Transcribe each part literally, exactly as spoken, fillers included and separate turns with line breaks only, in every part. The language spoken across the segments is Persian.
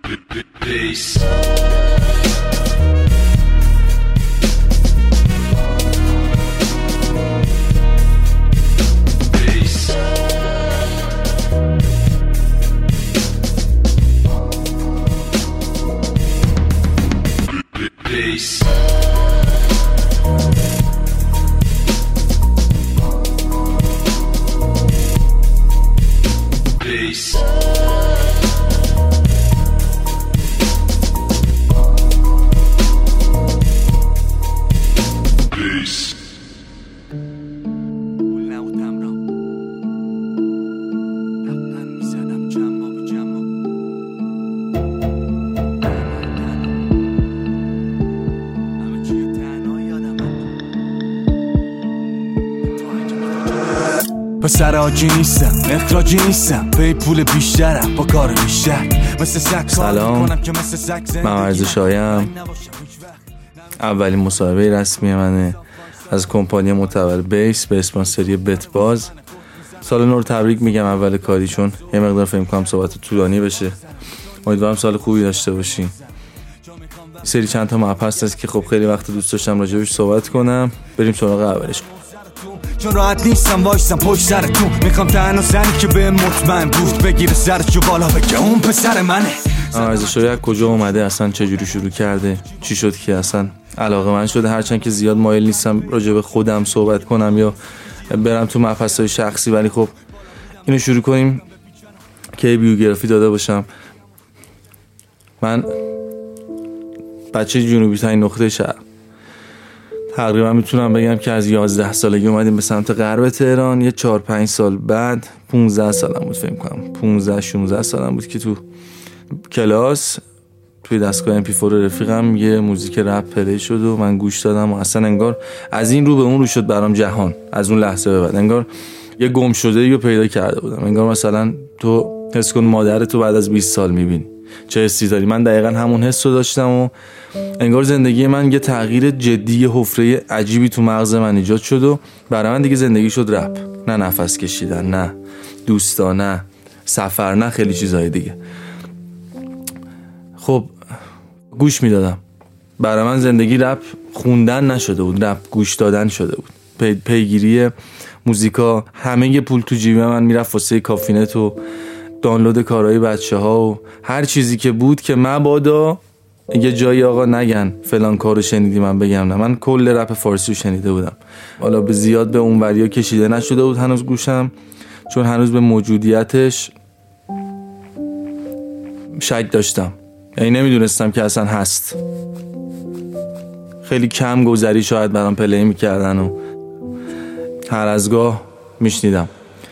پسر آجی نیستم، اخراجی نیستم، به پول بیشترم با کار بیشتر. مثل سگ
سلام، من عرض شایم. اولین مصاحبه رسمی منه از کمپانی معتبر بیس به اسپانسری بت باز. سال نو رو تبریک میگم اول کاری، چون یه مقدار فکر کنم صحبت طولانی بشه. امیدوارم سال خوبی داشته باشین. سری چند تا مبحث هست که خب خیلی وقت دوست داشتم راجعش صحبت کنم. بریم سراغ اولش.
چون راحت نیستم وایسم پشت سرتون، میخوام تنها زنی که به مطمئن بود بگیره سرشو بالا بگه اون پسر منه.
از شاید کجا اومده، اصلا چجوری شروع کرده، چی شد که اصلا علاقه من شده. هرچند که زیاد مایل نیستم راجع به خودم صحبت کنم یا برم تو مبحث‌های شخصی، ولی خب اینو شروع کنیم که بیوگرافی داده باشم. من بچه جنوبی ترین نقطه شهر، تقریبا میتونم بگم که از یازده سالگی اومدیم به سمت غرب تهران. یه چهار پنج سال بعد پونزده سالم بود، فکر کنم پونزده شانزده سالم بود که تو کلاس توی دستگاه ام پی فور رفیقم یه موزیک رپ پلی شد و من گوش دادم و اصلا انگار از این رو به اون رو شد برام جهان. از اون لحظه به بعد انگار یه گم شده رو پیدا کرده بودم. انگار مثلا تو حس کن مادرتو بعد از بیست سال میبینی، چه حسی داری. من دقیقا همون حس رو داشتم و انگار زندگی من یه تغییر جدی، یه حفره عجیبی تو مغز من ایجاد شد و برای من دیگه زندگی شد رپ، نه نفس کشیدن، نه دوستا، نه سفر، نه خیلی چیزهای دیگه. خب گوش میدادم. برای من زندگی رپ خوندن نشده بود، رپ گوش دادن شده بود. پی، پیگیری موزیکا. همه یه پول تو جیب من میرفت واسه کافینت و دانلود کارهای بچه ها و هر چیزی که بود که مبادا یه جایی آقا نگن فلان کارو شنیدی من بگم نه. من کل رپ فارسی رو شنیده بودم. حالا به زیاد به اون وریا کشیده نشده بود هنوز گوشم، چون هنوز به موجودیتش شک داشتم، یعنی نمیدونستم که اصلا هست. خیلی کم گذری شاید برام پلی میکردن و هر از گاه میشنیدم.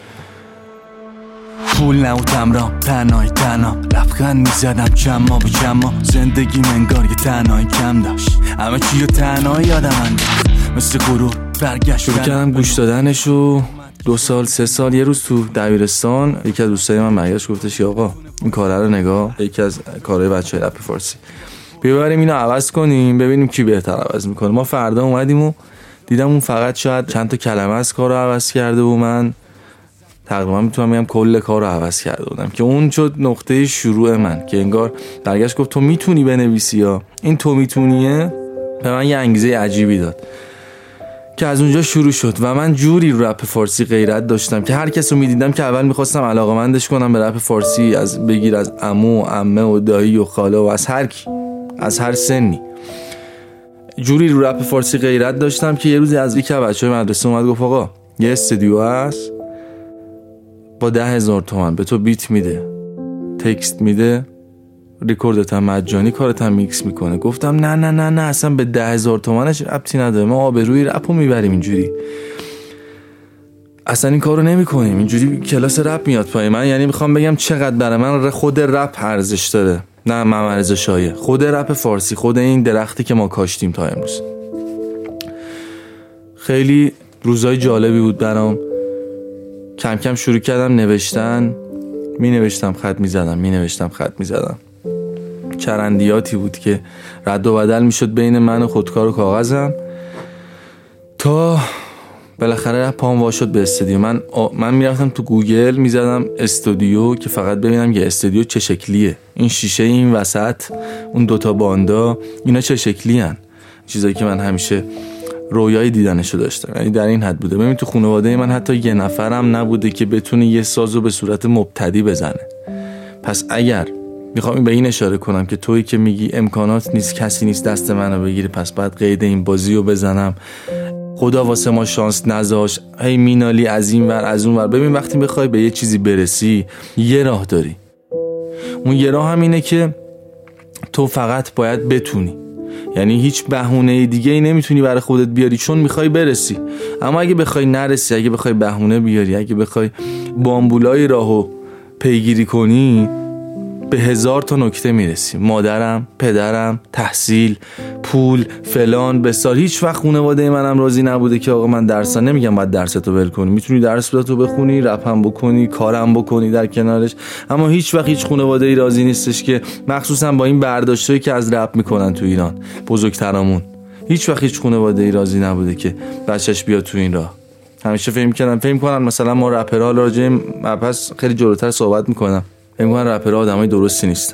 پول نبودم را تنهای تنها، لبخند میزدم چما به چما. زندگی منگار یه تنهایی کم داشت، همه چی رو تنهایی یادم انداخت. مثل غرور برگشت
شروع کردم گوش دادنشو. دو سال سه سال یه روز تو دبیرستان یکی از دوستای من برگشت گفتش آقا این کاره رو نگاه، یکی از کارهای بچهای رپ فارسی، ببریم اینو عوض کنیم ببینیم کی بهتر عوض میکنه. ما فردا اومدیم و دیدم اون فقط شاید چند تا کلمه از کارو عوض کرده و من تقریبا میتونم بگم کل کارو عوض کرده بودم، که اون شد نقطه شروع من. که انگار برگشت گفت تو میتونی بنویسی، یا این تو میتونیه به من یه انگیزه عجیبی داد که از اونجا شروع شد. و من جوری رپ فارسی غیرت داشتم که هر کس رو میدیدم که اول میخواستم علاقه‌مندش کنم به رپ فارسی، از بگیر از عمو و عمه و دایی و خاله و از هر کی، از هر سنی. جوری رو رپ فارسی غیرت داشتم که یه روزی از یک بچه‌های مدرسه اومد گفت آقا یه استودیو هست با ده هزار تومن به تو بیت میده، تکست میده، ریکوردت هم مجانی، کارت هم میکس میکنه. گفتم نه نه نه نه اصلا به ده هزار تومنش ربطی نداره، ما آبروی رپو میبریم اینجوری، اصلا این کارو نمی کنیم، اینجوری کلاس رپ میاد پای من. یعنی میخوام بگم چقدر برای من خود رپ ارزش داره، نه ممرز شایع، خود رپ فارسی، خود این درختی که ما کاشتیم تا امروز. خیلی روزای جالبی بود برام. کم کم شروع کردم نوشتن، می نوشتم خط می زدم، می نوشتم خط می زدم. چرندیاتی بود که رد و بدل می شد بین من و خودکار و کاغذم، تا بالاخره رفت پام وا شد به استودیو. من من میرفتم تو گوگل میزدم استودیو که فقط ببینم یه استودیو چه شکلیه، این شیشه این وسط اون دوتا باندا اینا چه شکلی هن، چیزایی که من همیشه رویای دیدنشو داشتم. یعنی در این حد بوده. ببین تو خانواده من حتی یه نفرم نبوده که بتونه یه سازو به صورت مبتدی بزنه. پس اگر میخوام به این اشاره کنم که تویی که میگی امکانات نیست، کسی نیست دست منو بگیره، پس بعد قید این بازی رو بزنم، خدا واسه ما شانس نذاش، هی مینالی از این ور از اون ور. ببین وقتی بخوای به یه چیزی برسی یه راه داری، اون یه راه هم اینه که تو فقط باید بتونی. یعنی هیچ بهونه دیگه ای نمیتونی برای خودت بیاری چون میخوای برسی. اما اگه بخوای نرسی، اگه بخوای بهونه بیاری، اگه بخوای بامبولای راهو پیگیری کنی، به هزار تا نکته میرسی. مادرم، پدرم، تحصیل، پول، فلان بسار. هیچ وقت خانواده منم راضی نبوده که آقا من درسا، نمیگم باید درستو ول کنی، میتونی درس تو بخونی، رپ هم بکنی، کارم بکنی در کنارش، اما هیچ وقت هیچ خانواده ای راضی نیستش که مخصوصا با این برداشتایی که از رپ میکنن تو ایران بزرگترامون، هیچ وقت هیچ خانواده ای راضی نبوده که بچهش بیاد تو این راه. همیشه فهم کردم فهم کنن مثلا ما رپرها راجع پس خیلی جلوتر صحبت میکنم، فهم کنن رپرها آدمای درستی نیستن.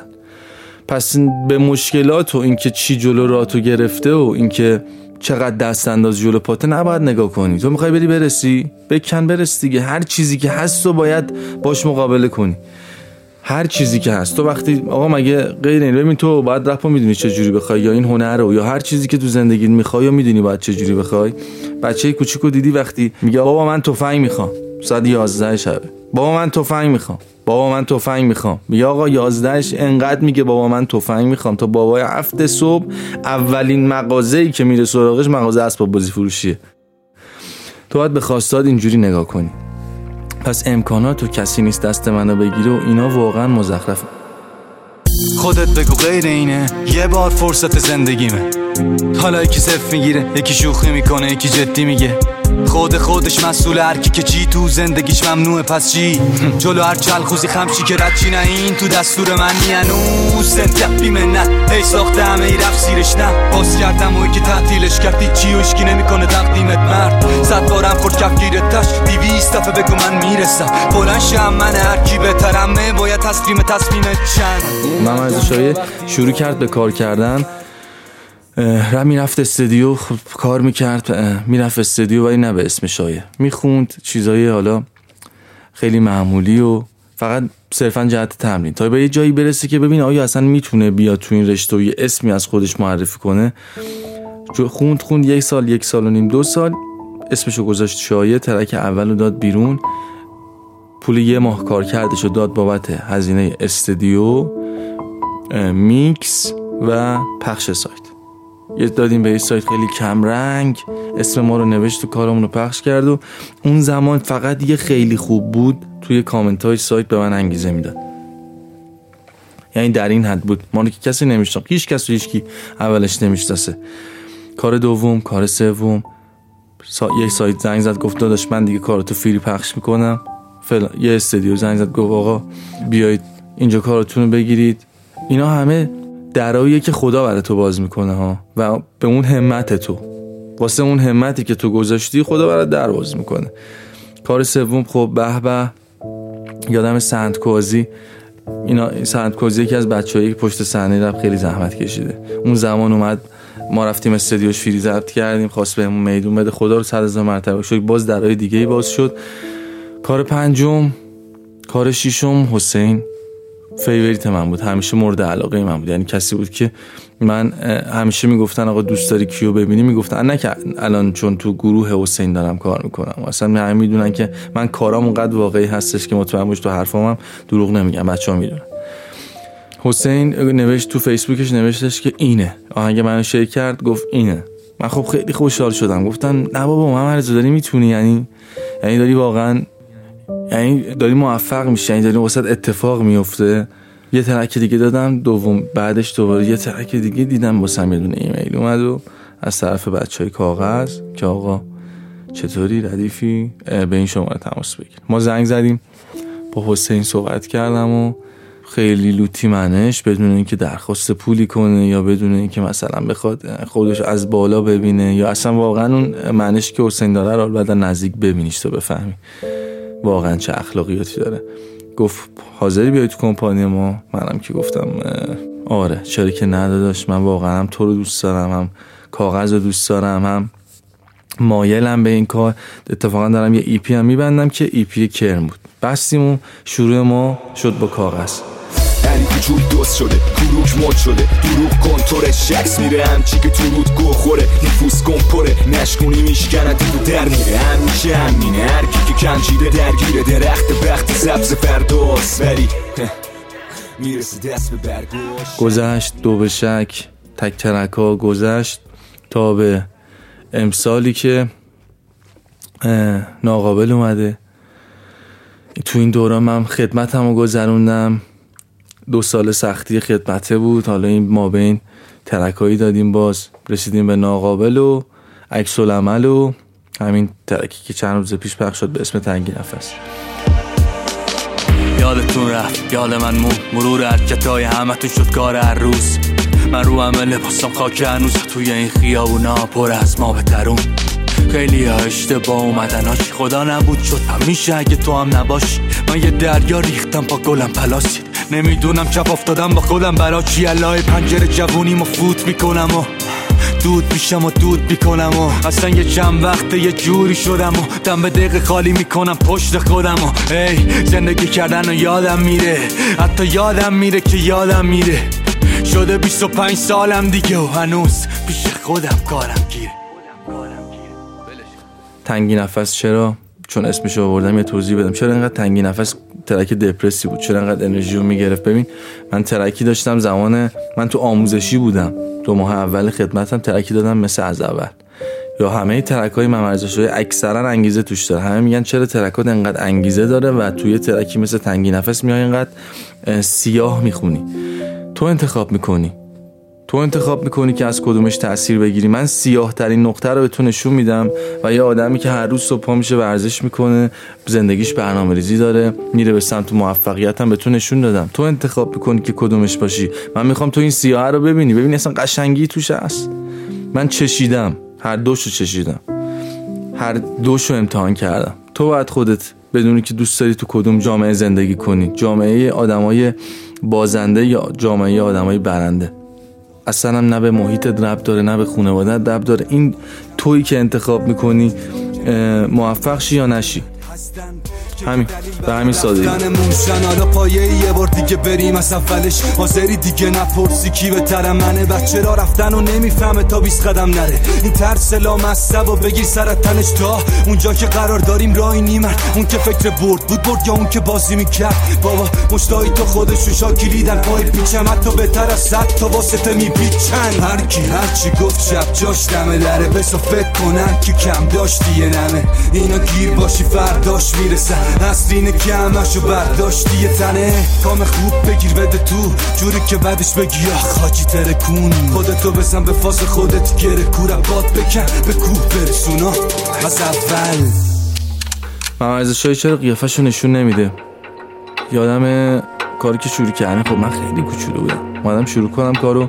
پس به مشکلات و اینکه چی جلو راتو گرفته و اینکه چقدر دست انداز جلو پاته نباید نگاه کنی. تو میخوای بری برسی، بکن برس دیگه. هر چیزی که هست تو باید باش مقابله کنی. هر چیزی که هست تو وقتی آقا مگه غیر این، ببین تو باید رپو میدونی چه جوری بخوای، یا این هنر رو، یا هر چیزی که تو زندگیت میخوای یا میدونی باید چه جوری بخوای. بچه کوچیکو دیدی وقتی میگه بابا من تفنگ میخوام، ساعت یازده شبه، بابا من تفنگ میخوام، بابا من تفنگ میخوام، میگه آقا یازدهش انقدر میگه بابا من تفنگ میخوام تا بابای هفت صبح اولین مغازه‌ای که میره سراغش مغازه اسباب بازی فروشیه. تو باید به خواستات اینجوری نگاه کنی. پس امکانات و کسی نیست دست منو بگیره و اینا واقعا مزخرفه.
خودت بگو غیر اینه، یه بار فرصت زندگیمه. حالا یکی صف میگیره، یکی شوخی میکنه، یکی جدی میگه. خود خودش مسئول، هر کی که چی تو زندگیش ممنوعه پس چی. جلو هر چلخوزی خمشی که رد چی، نه این تو دستور من نیانوز سنتف بیمنت. هی ساخته همه ای رفت سیرش نه، باز کردم و که تعطیلش کردی چی و اشکی نمیکنه تقدیمت مرد. صد بارم خورد کف گیرتش، دیویست دفعه بگو من میرسم. بلند شم من هر کی بهترمه، باید تسلیم تصمیمت چند.
محمد شایع شروع کرد به کار کردن، را میرفت استودیو، خب کار میکرد، میرفت استودیو ولی نه به اسم شایع، میخوند چیزای حالا خیلی معمولی و فقط صرفا جهت تمرین تا به یه جایی برسه که ببین آیا اصلا میتونه بیاد تو این رشته و یه اسمی از خودش معرفی کنه. خوند خوند یک سال یک سال و نیم دو سال اسمشو گذاشت شایع، ترک اولو داد بیرون، پول یه ماه کار کردشو داد بابت هزینه استودیو، میکس و پخش سایت. یه دادیم به یه سایت خیلی کم رنگ، اسم ما رو نوشت تو کارمون رو پخش کرد و اون زمان فقط یه خیلی خوب بود توی کامنت های سایت به من انگیزه میداد. یعنی در این حد بود، ما رو که کسی نمیشناخت، هیچ کس و هیچ کی اولش نمیشناسه. کار دوم، کار سوم، سا... یه سایت زنگ زد گفت داداش من دیگه کاراتو فری پخش میکنم فلان. یه استودیو زنگ زد گفت آقا بیایید اینجا کاراتون رو بگیرید. اینا همه دراییه که خدا برای تو باز میکنه ها، و به اون همت تو، واسه اون همتی که تو گذاشتی خدا برای در باز میکنه. کار سوم خب به به یادم سندکوزی، اینا سندکوزی یکی از بچه‌هایی که پشت صحنه رپ خیلی زحمت کشیده. اون زمان اومد ما رفتیم استودیوش فری ضبط کردیم، خواست بهمون میدون بده، خدا رو صد هزار مرتبه شکر باز درای دیگه‌ای باز شد. کار پنجم، کار ششم حسین فیوریت من بود، همیشه مورد علاقه من بود. یعنی کسی بود که من همیشه میگفتن آقا دوست داری کیو ببینی، میگفتن نه که الان چون تو گروه حسین دارم کار میکنم، اصلا همه میدونن که من کارام اونقدر واقعی هستش که مطمئن باش تو حرفام هم دروغ نمیگم، بچه‌ها میدونن. حسین نوشت تو فیسبوکش، نوشتش که اینه آهنگ منو شیر کرد، گفت اینه. من خب خیلی خوشحال شدم، گفتم نه بابا محمد رضا داری میتونی، یعنی یعنی داری واقعا، یعنی داری موفق میشه، یعنی داری واسط اتفاق میفته. یه ترک دیگه دادم، دوم بعدش دوباره یه ترک دیگه دیدم واسم یه دونه ایمیل اومد و از طرف بچهای کاغذ که آقا چطوری ردیفی به این شماره تماس بگیر. ما زنگ زدیم، با حسین صحبت کردم و خیلی لوتی منش بدون اینکه درخواست پولی کنه یا بدون اینکه مثلا بخواد خودش از بالا ببینه یا اصلا واقعا اون منش که حسین داره رو بعد نزدیک ببینیش تو بفهمی واقعا چه اخلاقیاتی داره. گفت حاضری بیای تو کمپانی ما؟ منم که گفتم آره چرا که نداداش، من واقعا هم تو رو دوست دارم، هم کاغذ رو دوست دارم، هم مایلم به این کار. اتفاقا دارم یه ای پی هم میبندم که ای پی کرم بود. بستیم و شروع ما شد با کاغذ.
یعنی کوچول دوست شده، کروک مد شده، دروغ کنتوره، شکس میره همچی که تو رود گو خوره، دیفوز کن پره، نشکونی میشکنه تو در میره، همیشه همینه هرکی که کنجیده درگیره، درخت بخت سبز فرداست ولی میرسه دست به برگوش.
گذشت دو به شک تک ترکا گذشت تا به امسالی که ناقابل اومده. تو این دوران من خدمتمو گذروندم، دو سال سختی خدمته بود. حالا این ما بین ترکایی دادیم، باز رسیدیم به ناقابل و عکس العمل و همین ترکی که چند روز پیش پخش شد به اسم تنگی نفس.
یادتون رفت یاد من مون مرور حرکتای همتون شد کار هر روز. من رو همه لباسم خاک هنوز توی این خیابونا پر از ما بترون. خیلی ها اشتباه اومدن هاچی خدا نبود شد همیشه اگه تو هم نباشی. من یه دریا ریختم با گلم پلاسید، نمیدونم چپ افتادم با خودم برا چی. الهی پنجره جوونی ما فوت میکنم و دود میشم و دود میکنم و اصلا یه چند وقته یه جوری شدم و دم به دقیقه خالی میکنم پشت خودم و ای زندگی کردن و یادم میره، حتی یادم میره که یادم میره. شده بیست و پنج سالم دیگه و هنوز پیش خودم کارم گیره.
تنگی نفس چرا؟ چون اسمشو آوردم یه توضیح بدم. چرا اینقدر تنگی نفس ترک دپرسی بود؟ چرا اینقدر انرژی رو میگرفت؟ ببین من ترکی داشتم زمان من تو آموزشی بودم، دو ماه اول خدمتم ترکی دادم مثل از اول. یا همه ترکای من ورزشای اکثرا انگیزه توش داره. همه میگن چرا ترکات اینقدر انگیزه داره و توی ترکی مثل تنگی نفس میای اینقدر سیاه میخونی؟ تو انتخاب میکنی تو انتخاب میکنی که از کدومش تأثیر بگیری. من سیاه ترین نقطه رو به تو نشون میدم و یه آدمی که هر روز صبح پا میشه ورزش میکنه، زندگیش برنامه‌ریزی داره، میره به سمت موفقیت هم به تو نشون دادم. تو انتخاب میکنی که کدومش باشی. من میخوام تو این سیاه رو ببینی، ببینی اصلا قشنگی توش هست. من چشیدم، هر دوشو چشیدم، هر دوشو امتحان کردم. تو باید خودت بدونی که دوست داری تو کدوم جامعه زندگی کنی، جامعه آدمای بازنده یا جامعه آدمای برنده. اصلا هم نه به محیطت ربط داره نه به خانواده‌ت ربط داره. این تویی که انتخاب میکنی موفق شی یا نشی. همین به همین سادگی.
حالا پایه یه بار دیگه بریم از اولش، حاضری دیگه نپرسی کی بهتره منه. بچه را رفتن و نمیفهمه تا بیست قدم نره. این ترس لامصب و بگیر سرت تنش تا اونجا که قرار داریم راهی نیمن. اون که فکر برد بود برد یا اون که بازی میکرد. بابا مشتایی تو خودشون شاکیلیدن پای پیچم، حتی بهتر از صد تا واسطه میپیچن. هر کی هر چی گفت شب جاش دمه دره، بسا فکر کنن که کم داشتی یه نمه. اینا گیر باشی فرداش میرسن، اصلینه که همشو برداشتی یه تنه. کام خوب بگیر بده تو جوری که بعدش بگی آخ حاجی ترکون. خودتو بزن به فاز خودت گره کورا باد بکن به کوه برسونا از اول.
ممرزشای چرا قیافشو نشون نمیده؟ یادم کاری که شروع کردم، خب من خیلی کوچولو بودم اومدم شروع کنم کارو.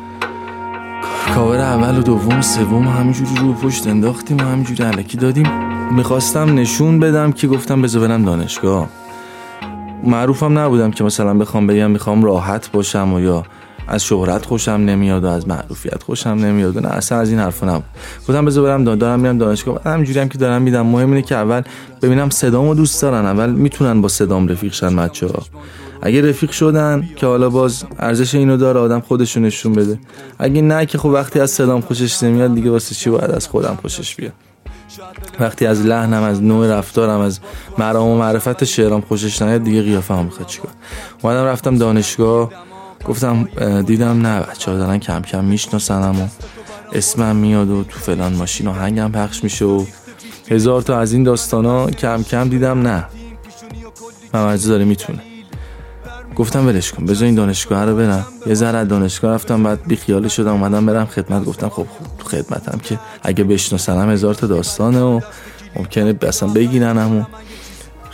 کاور اول و دوم و سوم همینجوری رو پشت انداختیم و همینجوری الکی دادیم. میخواستم نشون بدم که گفتم بذار برم دانشگاه. معروفم نبودم که مثلا بخوام بگم میخوام راحت باشم و یا از شهرت خوشم نمیاد و از معروفیت خوشم نمیاد و نه اصلا از این حرفا نبود. گفتم بذار برم دان دارم میرم دانشگاه. همینجوری هم که دارم میدم مهم اینه که اول ببینم صدامو دوست دارن، اول میتونن با صدام رفیق شن بچه‌ها. اگه رفیق شدن که حالا باز ارزش اینو داره آدم خودشو نشون بده. اگه نه که خب وقتی از صدام خوشش نمیاد دیگه واسه چی باید از خودم خوشش بیاد؟ وقتی از لحنم، از نوع رفتارم، از مرام و معرفت شعرام خوشش نیاد دیگه قیافه‌ام میخواد چیکار. اومدم رفتم دانشگاه، گفتم دیدم نه بچه‌ها دارن کم کم میشناسنم و اسمم میاد و تو فلان ماشین و هنگم پخش میشه و هزار تا از این داستانا. کم کم دیدم نه ممرزه داره میتونه. گفتم ولش کن بذار این دانشگاه رو برم. یه ذره دانشگاه رفتم بعد بی خیال شدم اومدم برم خدمت. گفتم خب تو خدمتم که اگه بشناسنم هزار تا داستانه و ممکنه اصلا بگیرنم و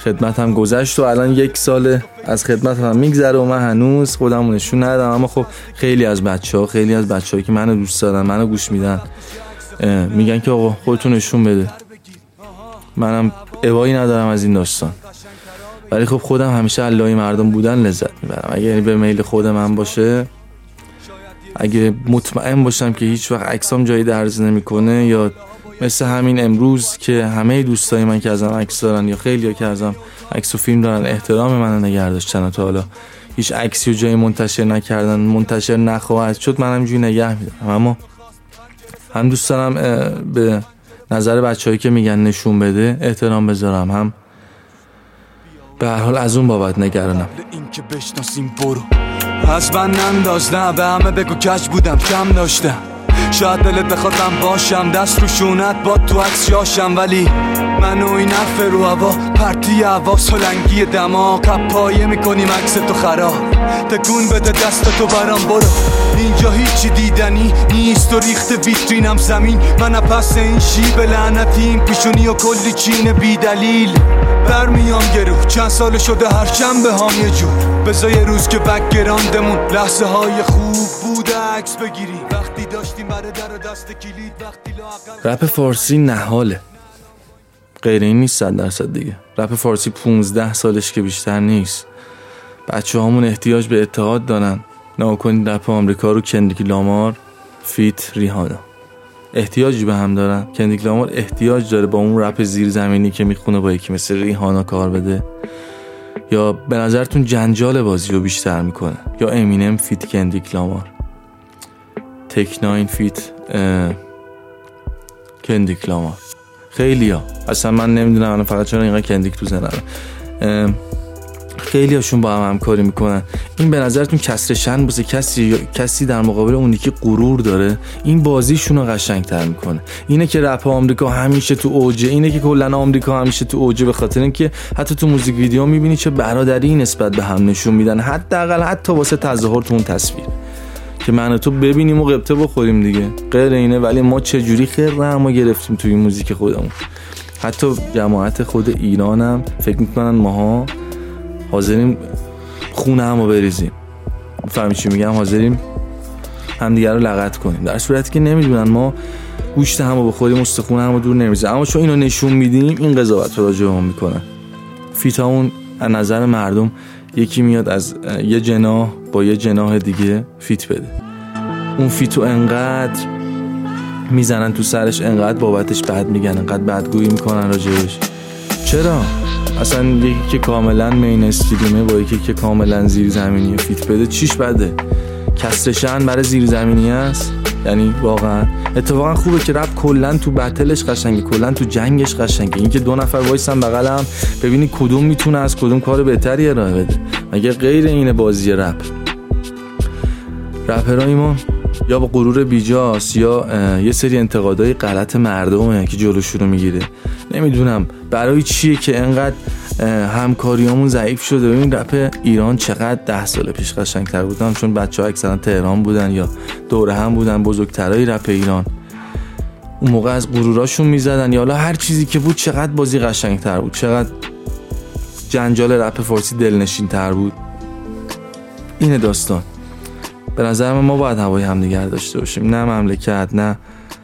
خدمتم گذشت و الان یک سال از خدمتم میگذره و من هنوز خودمو نشون ندادم. اما خب خیلی از بچه‌ها خیلی از بچه‌هایی که منو دوست دارن، منو گوش میدن، میگن که آقا خودتون نشون بده. منم ابایی ندارم از این داستان، ولی خب خودم همیشه علای مردم بودن لذت میبرم. اگه یعنی به میل خود من باشه، اگه مطمئن باشم که هیچ وقت عکسام جایی درز نمیکنه، یا مثل همین امروز که همه دوستای من که ازم عکس دارن یا خیلی‌ها که ازم عکس و فیلم دارن احترام منو نگه داشتن تا حالا هیچ عکسی و جایی منتشر نکردن، منتشر نخواهد شد، من همینجوری نگه میدارم. اما هم دوست دارم به نظر بچه‌هایی که میگن نشون بده احترام بذارم، هم به هر حال از اون بابت نگرانم.
این که بشناسیم برو از من ننداز، نه به همه بگو کج بودم کم داشتم، شاید دلت بخوادم باشم دست رو شونت با تو عکس جاشم، ولی منو این نفر رو هوا پرتی هوا سلنگی دماغ کپایه میکنیم عکس تو خراب، تکون بده دست تو برام برو، اینجا هیچی دیدنی نیست و ریخت ویترینم زمین، من پس این شیب لعنتیم پیشونی و کلی چین بی دلیل برمیام گروه، چند سال شده هر شنبه هام یه جور، بذار یه روز که بکگراندمون لحظه های خوب بوده عکس بگیری، وقتی داشتیم برای در دست کلید، وقتی لااقل
رپ فارسی نهاله، غیر این نیست. صد درصد دیگه رپ فارسی پونزده سالش که بیشتر نیست. بچه هامون احتیاج به اتحاد دارن. نگاه کنید رپ آمریکا رو کندریک لامار فیت ریهانا احتیاجی به هم دارن. کندریک لامار احتیاج داره با اون رپ زیرزمینی که میخونه با یکی مثل ریهانا کار بده، یا به نظرتون جنجال بازی رو بیشتر میکنه، یا امینم فیت کندریک لامار، تک ناین فیت کندریک لامار؟ خیلی ها اصلا من نمیدونم الان فقط چرا اینقدر کندریک تو زنم، خیلی هاشون با هم همکاری میکنن. این به نظرتون کسر شن بازه کسی کسی در مقابل اونی که غرور داره این بازیشون رو قشنگتر میکنه؟ اینه که رپ آمریکا همیشه تو اوجه، اینه که کلا آمریکا همیشه تو اوجه، به خاطر اینکه حتی تو موزیک ویدیو میبینی چه برادری نسبت به هم نشون میدن، حداقل حتی واسه تظاهر تو اون تصویر که من تو ببینیم و قبطه بخوریم دیگه، غیر اینه. ولی ما چه جوری خیره ما گرفتیم توی موزیک خودمون. حتی جماعت خود ایرانم فکر میکنن ماها حاضریم خونه همو بریزیم، فهمی چی میگم، حاضریم همدیگه رو لغت کنیم، در صورتی که نمیدونن ما گوشت همو بخوریم استخونه همو دور نمیزیم. اما چون اینو نشون میدیم این قضاوت رو راجع به ما میکنن. فیتامون از نظر مردم یکی میاد از یه جناح با یه جناح دیگه فیت بده، اون فیتو انقدر میزنن تو سرش، انقدر بابتش بد میگن، انقدر بدگویی میکنن راجعش. چرا؟ اصلا یکی که کاملا مین استریمه با یکی که کاملا زیر زمینی فیت بده چیش بده؟ کسرشن برای زیر زمینی است؟ یعنی واقعا اتفاقا خوبه که رپ کلا تو بتلش قشنگه، کلا تو جنگش قشنگه. این که دو نفر وایسن بغلم ببینی کدوم میتونه از کدوم کار بهتری ارائه بده، مگه غیر اینه بازی رپ؟ رپرای ما یا با غرور بیجاست یا یه سری انتقادای غلط مردمه که جلوشو رو میگیره. نمیدونم برای چیه که انقدر همکاریامون ضعیف شده. ببین رپ ایران چقدر ده سال پیش قشنگتر بودن، چون بچه‌ها اکثرا تهران بودن یا دوره هم بودن، بزرگترای رپ ایران اون موقع از غروراشون میزدن یا حالا هر چیزی که بود، چقدر بازی قشنگتر بود، چقدر جنجال رپ فارسی دلنشین تر بود. اینه داستان. به نظر من ما باید هوای همدیگر داشته باشیم، نه مملکت، نه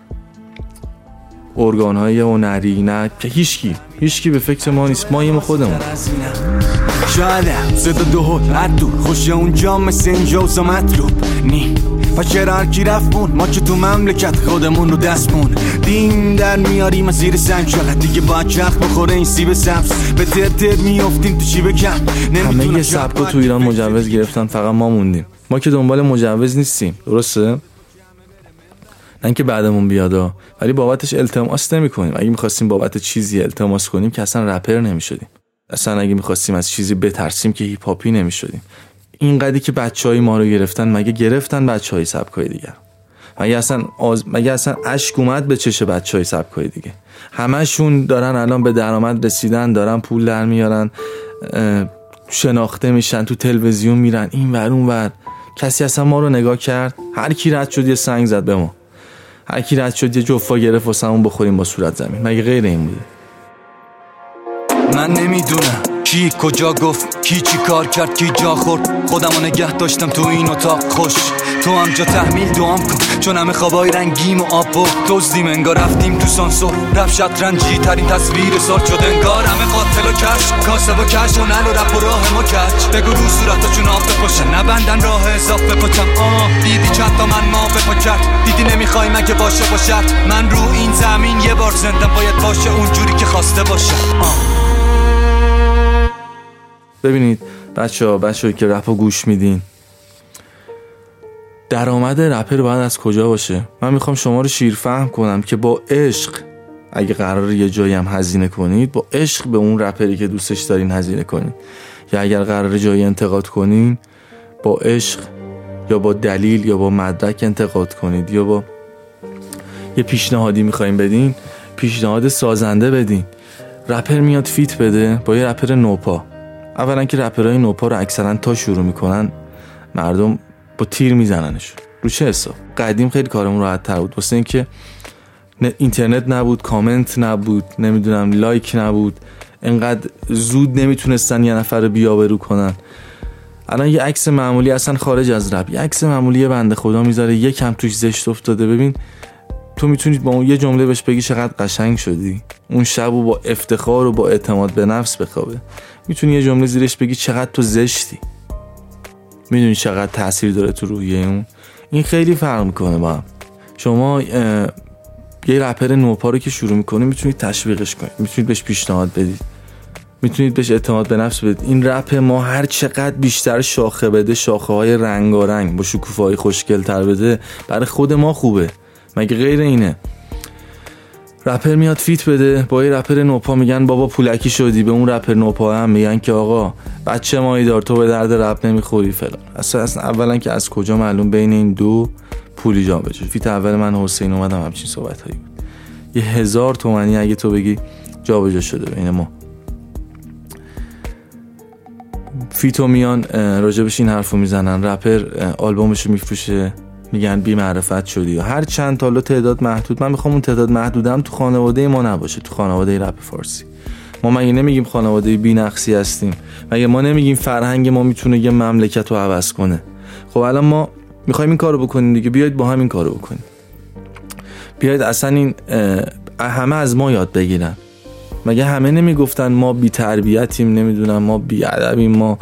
ارگان‌های هنری، نه که هیچکی هیچکی به فکر ما نیست، ما یه ما خودمون.
شایدم صدا دو هر دور خوشه اونجا مثل اینجا و مطلوب نی و چرا هر کی رفتمون ما که تو مملکت خودمون رو دستمون دیم در میاریم از زیر سنگ، چقدر دیگه با چرخ بخوره این سیب سبز به تر تر میافتیم تو چی بکن.
همه یه سبکا تو ایران مجوز گرفتن، فقط ما موندیم. ما که دنبال مجوز نیستیم، درسته؟ نه اینکه بعدمون بیادا، ولی بابتش التماس نمی کنیم. اگه می‌خواستیم بابت چیزی التماس کنیم که اصلا رپر نمی‌شدیم. اصلا اگه می‌خواستیم از چیزی بترسیم که هیپ هاپی نمی‌شدیم. اینقدری که بچهای ما رو گرفتن، مگه گرفتن بچهای سبکای دیگه؟ مگه اصلا آز... مگه اصلا اشک اومد به چش بچهای سبکای دیگه؟ همشون دارن الان به درآمد رسیدن، دارن پول در میارن، شناخته میشن، تو تلویزیون میرن این ور اون ور. کسی اصلا ما رو نگاه کرد؟ هر کی رد شد یه سنگ زد به ما، هر کی رد شد یه جفا گرفت واسمون بخوریم با صورت زمین. مگه غیر این بوده؟
من نمیدونم کی کجا گفت، کی چی کار کرد، کی جا خورد. خودمو نگه داشتم تو این اتاق خوش. تو هم جا تحمیل دوام کن، چون همه خوابای رنگیم و آب و دزدیم. انگار رفتیم تو سانسور، رفت شطرنجی ترین تصویر سال شد. انگار همه قاتل و کش، کاسب و کش، هنل و رپ و راه ما کچ. بگو رو صورتاشون آب بپاشن، نبندن راه حساب بپاچم. آه دیدی چند تا من ما بپاکت، دیدی نمیخوای مگه باشه باشد. من رو این زمین یه بار زندم، باید باشه اونجوری که خواسته باشه. آه.
ببینید بچه ها بچه که رپ رو گوش میدین، درآمد رپر باید از کجا باشه؟ من میخوام شما رو شیرفهم کنم که با عشق، اگه قراره یه جایی هم هزینه کنید، با عشق به اون رپری که دوستش دارین هزینه کنید. یا اگر قراره جایی انتقاد کنین، با عشق یا با دلیل یا با مدرک انتقاد کنید. یا با یه پیشنهادی میخوایم بدین، پیشنهاد سازنده بدین. رپر میاد فیت بده با یه رپر نوپا. اولا که رپرهای نوپا رو اکثرا تا شروع میکنن مردم با تیر میزننش. رو چه حساب؟ قدیم خیلی کارمون راحت تر بود، واسه اینکه اینترنت نبود، کامنت نبود، نمیدونم لایک نبود، انقدر زود نمیتونستن یه نفر رو بی‌آبرو کنن. الان یه عکس معمولی اصلا خارج از رپ، یه عکس معمولی یه بنده خدا میذاره یکم توش زشت افتاده، ببین تو میتونید با اون یه جمله بهش بگی چقدر قشنگ شدی، اون شبو با افتخار و با اعتماد به نفس بخوابه. میتونی یه جمله زیرش بگی چقدر تو زشتی. میدونی چقدر تاثیر داره تو روحیه اون؟ این خیلی فرق میکنه با هم. شما یه رپر نوپا رو که شروع میکنید میتونید تشویقش کنید، میتونید بهش پیشنهاد بدید، میتونید بهش اعتماد به نفس بدید. این رپ ما هر چقدر بیشتر شاخه بده، شاخه های رنگارنگ با شکوفه‌های خوشگل تر بده، برای خود ما خوبه. مگه غیر اینه؟ رپر میاد فیت بده با یه رپر نوپا، میگن بابا پولکی شدی. به اون رپر نوپا هم میگن که آقا بچه مایی دار، تو به درد رپ نمیخوری فلان. اصلا اصلا اولا که از کجا معلوم بین این دو پولی جا بشه؟ فیت اول من حسین اومدم همچین صحبت هایی بود. یه هزار تومانی اگه تو بگی جا بجا شده بین ما. فیتو میان راجبش این حرفو میزنن، رپر آلبومشو میفروشه، میگن بی معرفت شدی. و هر چند تا تعداد محدود، من میخوام اون تعداد محدودم تو خانواده ما نباشه، تو خانواده رپ فارسی. ما مگه نمیگیم خانواده بی نقصی هستیم؟ مگه ما نمیگیم فرهنگ ما میتونه یه مملکت رو عوض کنه؟ خب الان ما میخوایم این کارو بکنیم دیگه، بیاید با هم این کارو بکنیم. بیاید اصلا این همه از ما یاد بگیرن. مگه همه نمیگفتن ما بی تربیتیم، نمیدونم ما بی ادبیم، ما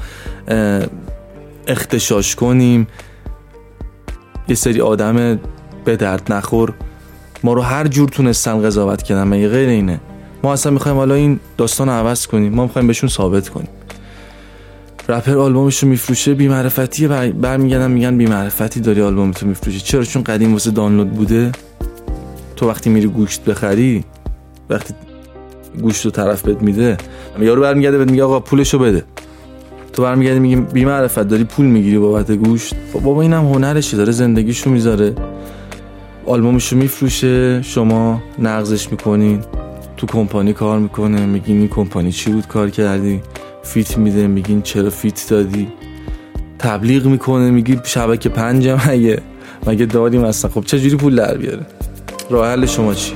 اختشاش کنیم، یه سری آدم به درد نخور ما رو هر جور تونستن قضاوت کردن؟ مگه غیر اینه؟ ما اصلا میخوایم حالا این داستان رو عوض کنیم، ما میخوایم بهشون ثابت کنیم. رپر آلبومش رو میفروشه، بی معرفتیه، بر... برمیگردن میگن بی معرفتی داری آلبومتو میفروشی. چرا؟ چون قدیم واسه دانلود بوده. تو وقتی میری گوشت بخری، وقتی گوشت رو طرف بهت میده، یارو برمیگرده بهت میگه آقا پولشو بده، تو برمیگردی میگی بی معرفت داری پول میگیری بابت گوشت. خب بابا اینم هنرشه، داره زندگیشو میذاره، آلبومشو میفروشه، شما نقضش میکنین، تو کمپانی کار میکنه، میگین این کمپانی چی بود کار کردی، فیت میده، میگین چرا فیت دادی، تبلیغ میکنه، میگی شبکه پنجم مگه مگه داریم اصلا. خب چه جوری پول در بیاره؟ راه حل شما چی؟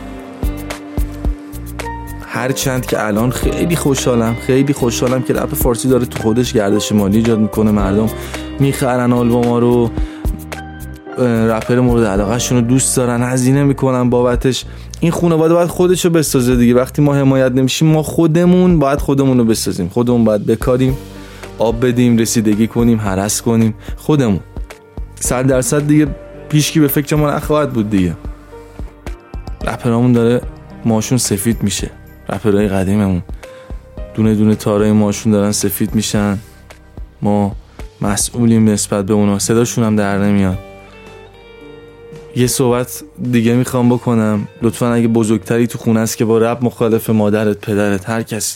هر چند که الان خیلی خوشحالم خیلی خوشحالم که رپ فارسی داره تو خودش گردش مالی ایجاد میکنه، مردم میخرن آلبوما رو، رپر مورد علاقه شون رو دوست دارن، هزینه میکنن بابتش. این خانواده باید خودشو بسازه دیگه. وقتی ما حمایت نمیشیم، ما خودمون باید خودمون رو بسازیم، خودمون باید بکاریم، آب بدیم، رسیدگی کنیم، هرس کنیم، خودمون. صد درصد دیگه پیشکی به فکر ما نخواهد بود دیگه. رپرامون داره ماشون سفید میشه، رپرهای قدیممون دونه دونه تارای ماشون دارن سفید میشن، ما مسئولیم نسبت به اونا، صداشون هم در نمیاد. یه صحبت دیگه میخوام بکنم، لطفا اگه بزرگتری تو خونه است که با رپ مخالف، مادرت، پدرت، هر کسی،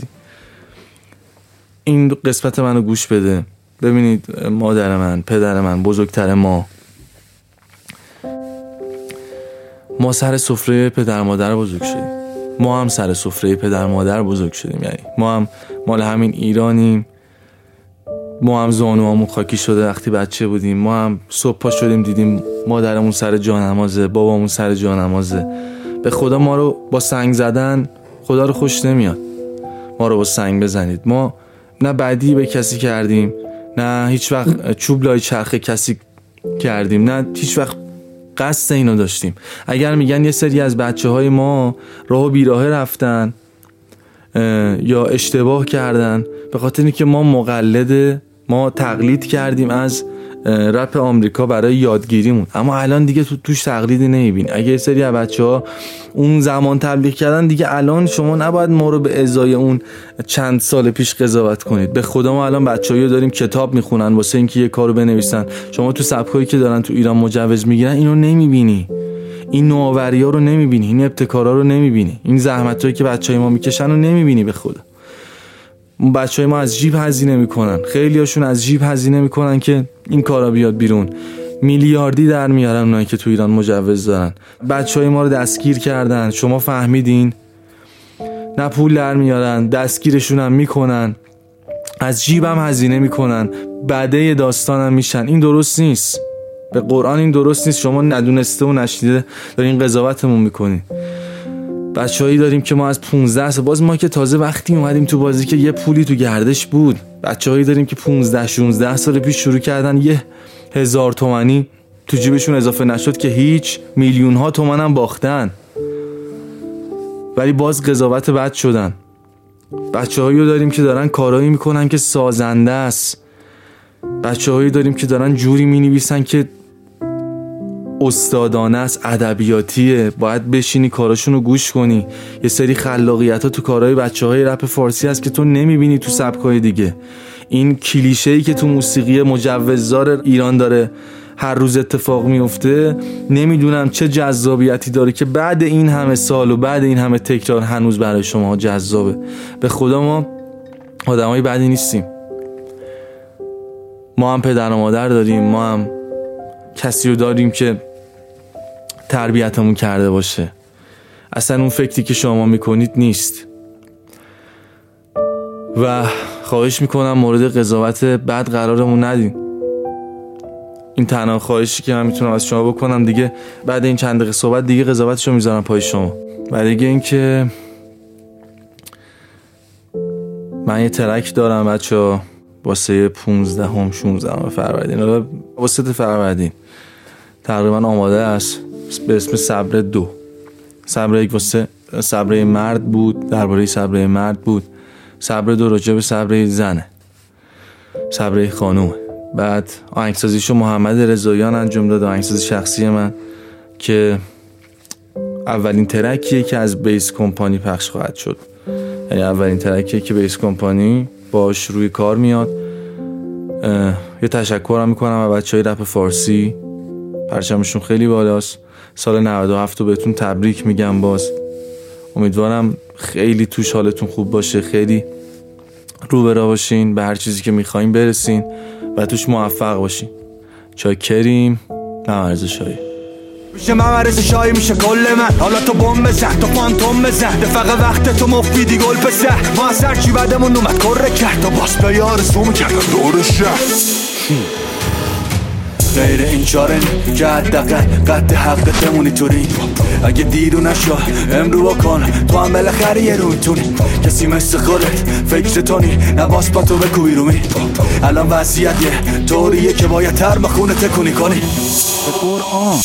این قسمت منو گوش بده. ببینید مادر من، پدر من، بزرگتر ما ما سر سفره پدر مادر بزرگ شدیم، ما هم سر سفره پدر مادر بزرگ شدیم، یعنی ما هم مال همین ایرانیم، ما هم زانوامون خاکی شده وقتی بچه بودیم، ما هم صبح پا شدیم دیدیم مادرمون سر جانمازه، بابامون سر جانمازه. به خدا ما رو با سنگ زدن خدا رو خوش نمیاد، ما رو با سنگ بزنید. ما نه بدی به کسی کردیم، نه هیچ وقت چوب لای چرخ کسی کردیم، نه هیچ وقت قصد اینو داشتیم. اگر میگن یه سری از بچه های ما راه و بیراه رفتن یا اشتباه کردن، به خاطر اینکه ما مقلد، ما تقلید کردیم از رپ آمریکا برای یادگیریمون، اما الان دیگه تو توش تقلیدی نمیبینی. اگه یه سری از بچه‌ها اون زمان تبلیغ کردن، دیگه الان شما نباید ما رو به ازای اون چند سال پیش قضاوت کنید. به خدا ما الان بچه‌هایی داریم کتاب میخونن واسه اینکه یه کارو بنویسن. شما تو سبکایی که دارن تو ایران مجوز میگیرن اینو نمیبینی، این نوآوری‌ها رو نمیبینی، این ابتکارا رو نمیبینی، این زحمتایی که بچه‌های ما میکشن رو نمیبینی. به خدا بچهای ما از جیب هزینه میکنن، خیلی هاشون از جیب هزینه میکنن که این کارا بیاد بیرون. میلیاردی در میارن اونایی که تو ایران مجوز دارن. بچهای ما رو دستگیر کردن، شما فهمیدین؟ نه پول در میارن، دستگیرشون هم میکنن، از جیب هم هزینه میکنن، بعده داستان هم میشن. این درست نیست، به قرآن این درست نیست. شما ندونسته و نشنیده دارین قضاوتمون میکنین. بچه‌هایی داریم که ما از پونزده سال، باز ما که تازه وقتی اومدیم تو بازی که یه پولی تو گردش بود، بچه‌هایی داریم که پونزده شانزده سال پیش شروع کردن یه هزار تومانی تو جیبشون اضافه نشد که هیچ، میلیون ها تومن هم باختن، ولی باز قضاوت بد شدن. بچه‌هایی داریم که دارن کارایی میکنن که سازنده است. بچه‌هایی داریم که دارن جوری مینویسن که استادانه است، ادبیاتیه، باید بشینی کاراشون رو گوش کنی. یه سری خلاقیت ها تو کارهای بچه های رپ فارسی هست که تو نمیبینی تو سبکای دیگه. این کلیشه‌ای که تو موسیقی مجوزدار ایران داره هر روز اتفاق میفته، نمیدونم چه جذابیتی داره که بعد این همه سال و بعد این همه تکرار هنوز برای شما جذابه. به خدا ما آدمای بدی نیستیم، ما هم پدر و مادر داریم، ما هم کسی رو داریم که تربیتمون کرده باشه. اصلا اون فکری که شما میکنید نیست. و خواهش میکنم مورد قضاوت بد قرارمون ندین. این تنها خواهشی که من میتونم از شما بکنم دیگه. بعد این چند دقیقه صحبت دیگه قضاوتشو میذارم پای شما. بعد دیگه این که من یه ترک دارم بچه‌ها واسه پونزدهم شانزدهم فروردین، واسه فروردین تقریبا آماده است، به اسم صبر دو. صبر یک واسه صبر مرد بود، درباره صبر مرد بود. صبر دو راجع به صبر زنه، صبر خانومه. بعد آهنگسازیشو محمد رضاییان انجام داد، آهنگسازی شخصی من، که اولین ترکیه که از بیس کمپانی پخش خواهد شد. یعنی اولین ترکیه که بیس کمپانی باش روی کار میاد. یه تشکر هم میکنم از بچهای رپ فارسی، پرچمشون خیلی بالاست. سال نود و هفت رو بهتون تبریک میگم. باز امیدوارم خیلی توش حالتون خوب باشه، خیلی رو به راه باشین، به هر چیزی که میخواین برسین و توش موفق باشین. چاکریم. ممرز شایی
میشه ممرز شایی میشه کل من. حالا تو بمب بزن، تو فانتوم بزن، دفقه وقت تو مفیدی گل بزن. ما از هرچی بعدمون اومد کره کرد تا باس به یار زوم کردن دور شهر. غیر این چاره نی که حداقل قد حق تمونی توری. اگه دیرو نشو امرو بکن، تو هم بالاخره یه روی تونی. کسی مثل خودت فکر تونی، نباس با تو بکوی رو می. الان وضعیت یه طوریه که باید تر بخونه تکونی کنی. به قرآن